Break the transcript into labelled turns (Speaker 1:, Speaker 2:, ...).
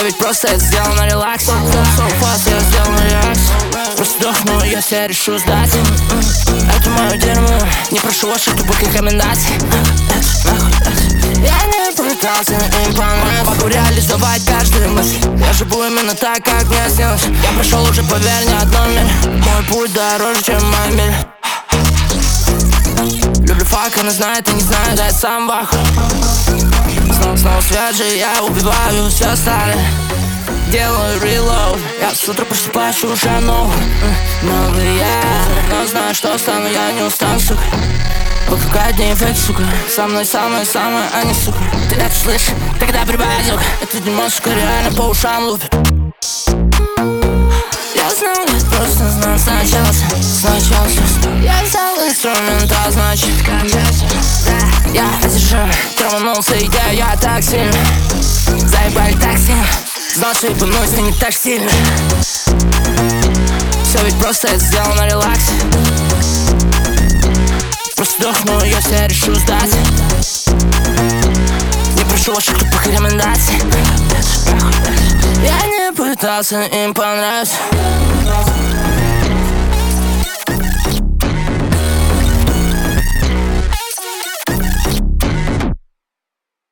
Speaker 1: Все ведь просто это сделано на релакс. So fast, я сделал на релакс. Просто вдохну, я себя решу сдать. Это мое дерьмо, не прошу ваших тупых рекомендаций. Я не пытался им понравиться, могу реализовать каждую мысль. Я живу именно так, как мне снилось. Я прошел уже, поверь, не одну милю. Мой путь дороже, чем моя миля. Люблю фак, она знает и не знает, да я сам в ахуе. Снова свет же, я убиваю все старое. Делаю reload, я с утра просыпаюсь уже новый я, но знаю, что стану, я не устану, сука. Вокруг одни эффект, сука. Со мной самое-самое, а не сука. Ты это слышишь, тогда прибавь звук. Это дерьмо, сука, реально по ушам лупит. Я знаю, я просто знаю сначала. Я взял инструментал, значит, как да, я одержим. Траванулся, идя я так сильно. Заебали так сильно. Знал, что ебанусь, но не так сильно. Все ведь просто это сделано на релаксе. Просто вдохну, я себя решу сдать. Не прошу ваших тупых рекомендаций. Я не пытался им понравиться.